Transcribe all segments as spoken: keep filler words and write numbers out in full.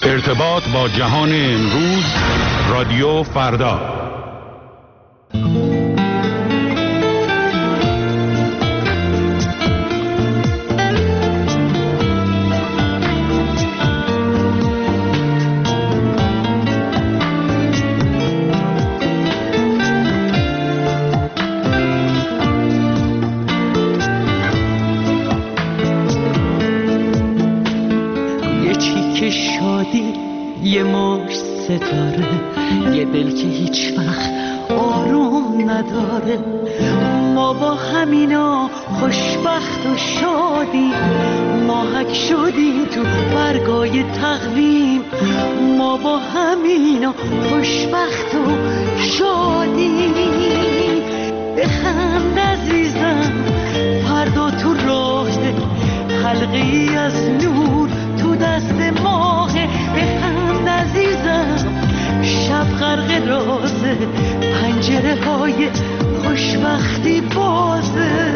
ارتباط با جهان امروز، رادیو فردا. یه مش ستاره، یه دل که هیچ وقت آروم نداره. ما با همینا خوشبخت و شادی، ماهک شدیم تو برگای تقویم. ما با همینا خوشبخت و شادی. بخند عزیزم، فردا تو راه حلقه ای از نور تو دست ماهه. بخند عزیزم، شب غرق رازه، پنجره های خوشبختی بازه.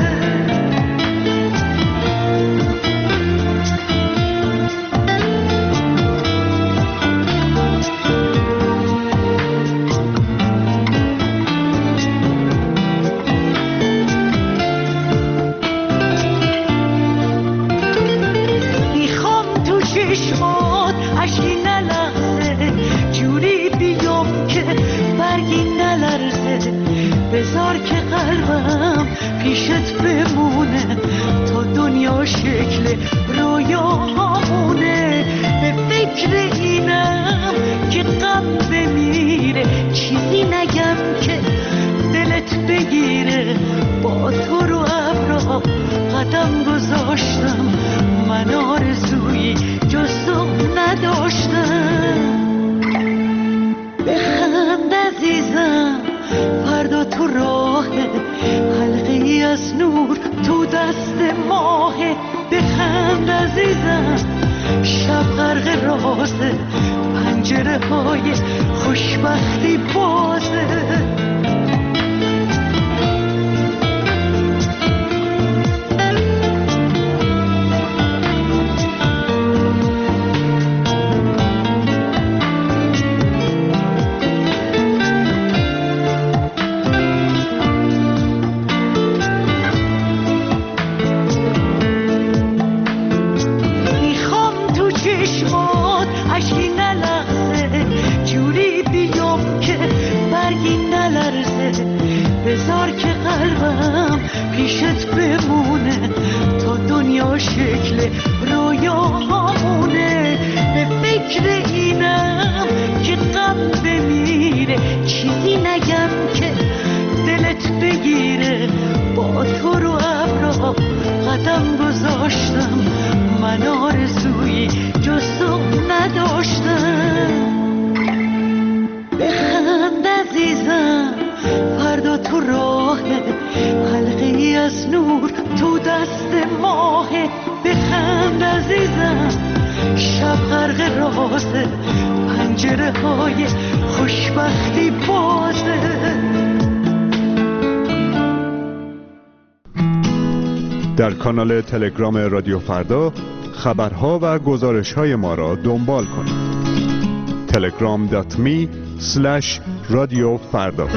بذار که قلبم پیشت بمونه تا دنیا شکل رویاهامونه. به فکر اینم که غم بمیره، چیزی نگم که دلت بگیره. با تو رو ابرا قدم گذاشتم، من آرزویی جز تو نداشتم. بخند عزیزم، فردا تو راه حلقه ای از نور تو دست ماهه. بخند عزیزم، شب غرق رازه، پنجره های خوشبختی بازه. بذار که قلبم پیشت بمونه تا دنیا شکل رویاهامونه. به فکر اینم که غم بمیره، چیزی نگم که دلت بگیره. با تو رو ابرا قدم گذاشتم، من آرزویی جز تو نداشتم. بخند عزیزم، فردا تو راه حلقه ای از نور تو دست ماهه. بخند عزیزم، شب غرق رازه، پنجره های خوشبختی بازه. در کانال تلگرام رادیو فردا خبرها و گزارش‌های ما را دنبال کنید. تلگرام دات می اسلش رادیو فردا.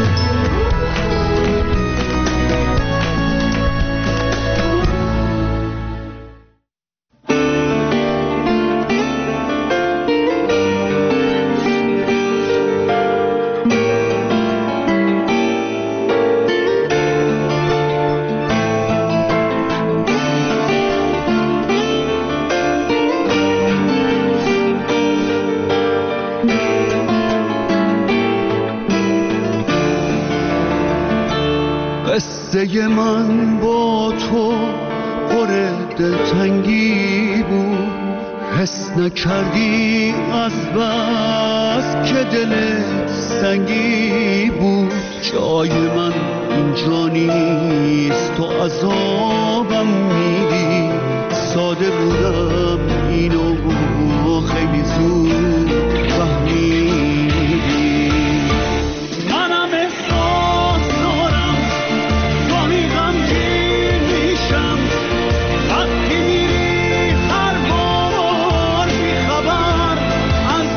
قصه من با تو پر دلتنگی بود، حس نکردی از بس که دلت سنگی بود. جای من اینجا نیست، تو عذابم میدی. ساده بودم اینو و خیلی زود فهمیدی. منم احساس دارم گاهی غمگین میشم، وقتی میری هر بار بیخبر از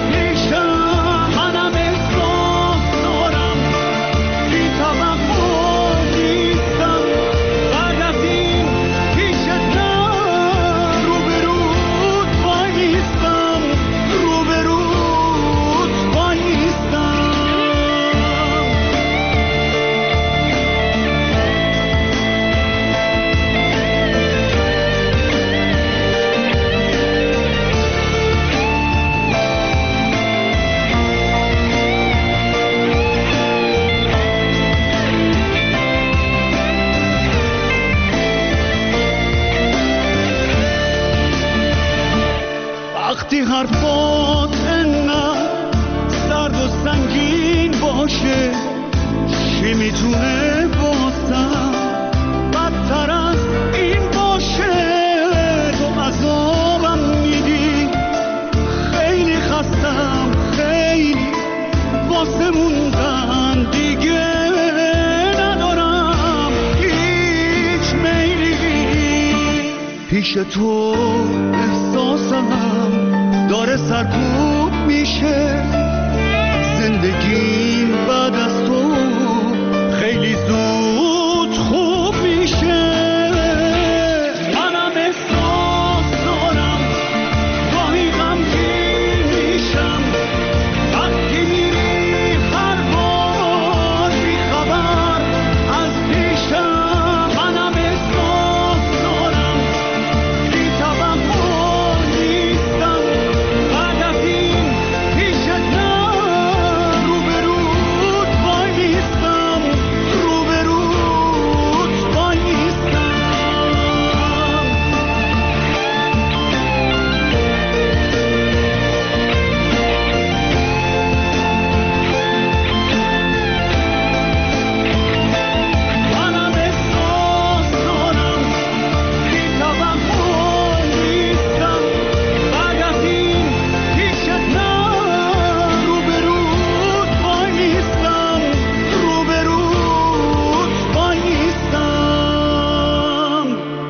وقتی حرفات انقدر سرد و سنگین باشه چی میتونه واسم بدتر از این باشه؟ تو عذابم میدی، خیلی خستم، خیلی واسه موندن دیگه ندارم هیچ میلی. پیش تو احساسم داره سرکوب میشه، زندگی بعد از تو خیلی زود خوب میشه. منم احساس دارم گاهی غمگین میشم وقتی میری هر بار بی خبر از پیشم. منم احساس دارم بی توقع نیستم بعد از این پیشت نه روبروت وای نیستم، روبروت وای نیستم. منم احساس دارم بی توقع نیستم بعد از این پیشت نه روبروت وای نیستم، روبروت وای نیستم.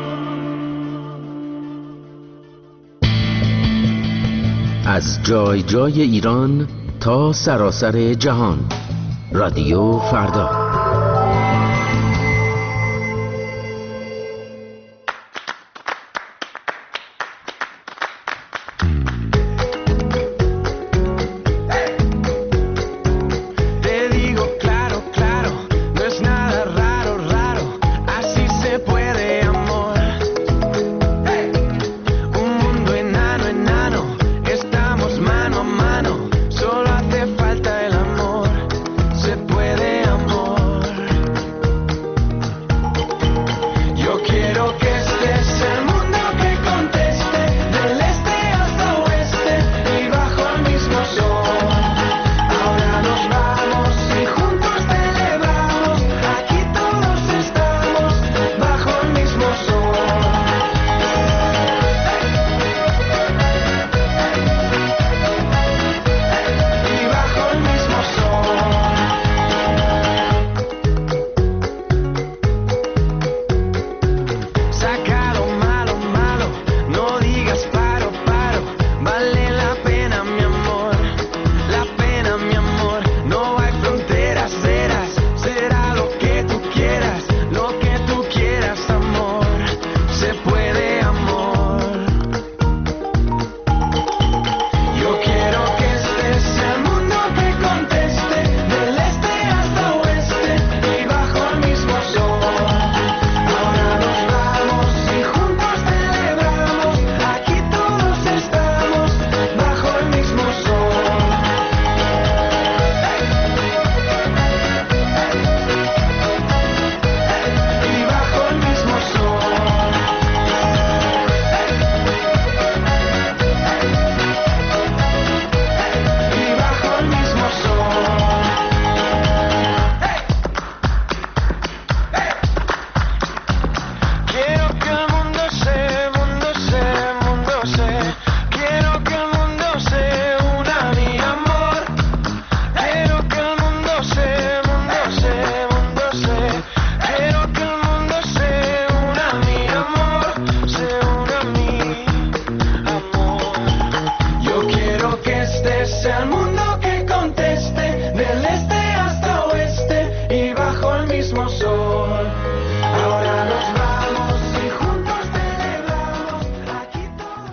از جای جای ایران تا سراسر جهان، رادیو فردا. Te digo claro, claro, no es nada raro, raro, así se puede amor. Un mundo enano, enano, estamos mano a mano, solo hace falta el amor, se puede amor. Yo quiero que este es el mundo que conteste, del este hasta oeste y bajo el mismo sol. Ahora nos vamos y juntos celebramos, aquí todos estamos bajo el mismo sol. Y bajo el mismo sol. Saca lo malo, malo, no digas paro, paro, vale la pena mi amor, la pena mi amor, no hay fronteras, serás, será lo que tú quieras, lo que tú quieras amor, se puede amor. Yo quiero que este sea el mundo que conteste, del este hasta oeste y bajo el mismo sol. Ahora nos vamos y juntos celebramos, aquí todos estamos bajo el mismo sol. Y bajo el mismo sol. Y bajo el mismo sol. Quiero que el mundo se, mundo se, mundo se. Quiero que el mundo se una mi amor. Quiero que el mundo se, mundo se, mundo se. Quiero que el mundo se una mi amor, se una mi amor. Yo quiero que este sea el mundo que conteste, del este hasta oeste y bajo el mismo sol. Ahora nos vamos y juntos celebramos, aquí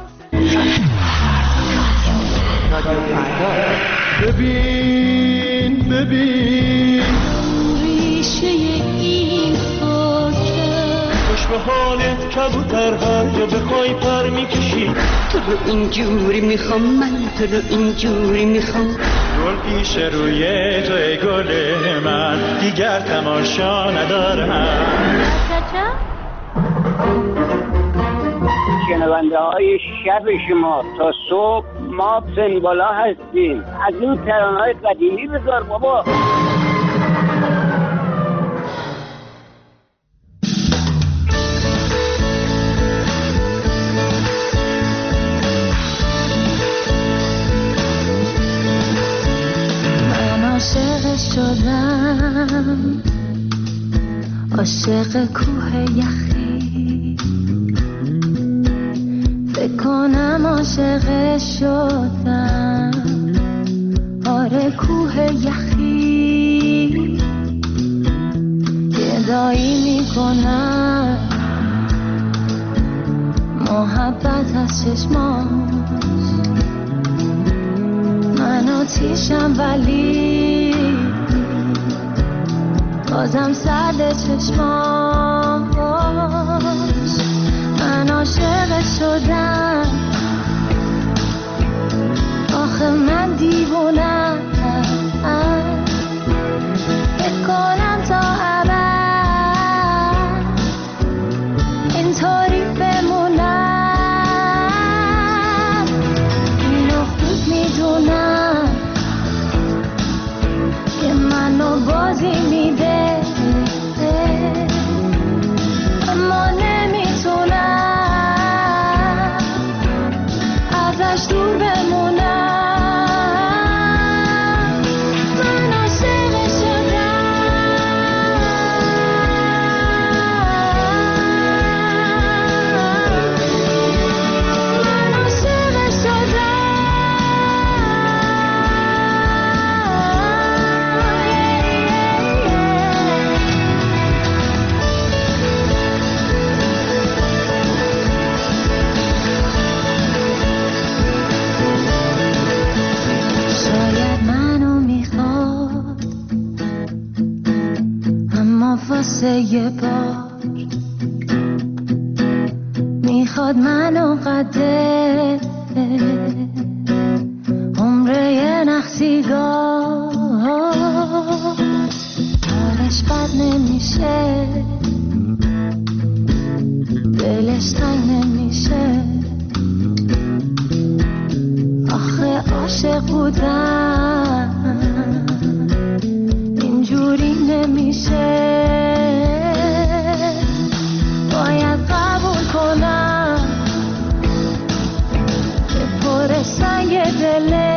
todos. ببین ببین ریشه این خاکه خوش به حالت کبوتر هر جا بخوای پر میکشی. تو رو اینجوری میخوام، من تو رو اینجوری میخوام. گل پیش روی تو ای گل من، دیگر تماشا ندارم. شنونده های شب شما تا صبح ما سنبالا هستیم. از این ترانه های قدیمی بذار بابا. من عاشق شدم، عاشق کوه یخی، فکر کنم عاشق شدم، آره کوه یخی، گدایی میکنم، محبت از چشماش، من آتیشم ولی بازم سرد چشماش، من عاشق شدم، آخه من دیوونم، فکر کنم تا ابد اینطوری بمونم، اینو خوب میدونم که منو بازی میده، اما نمیتونم ازش دور بمونم. من عاشق واسه یه بار میخواد منو قده عمره یه نخسیگاه، حالش بد نمیشه، دلش تنگ نمیشه، آخه عاشق بودم اینجوری نمیشه، باید قبول کنم که پر سنگ دله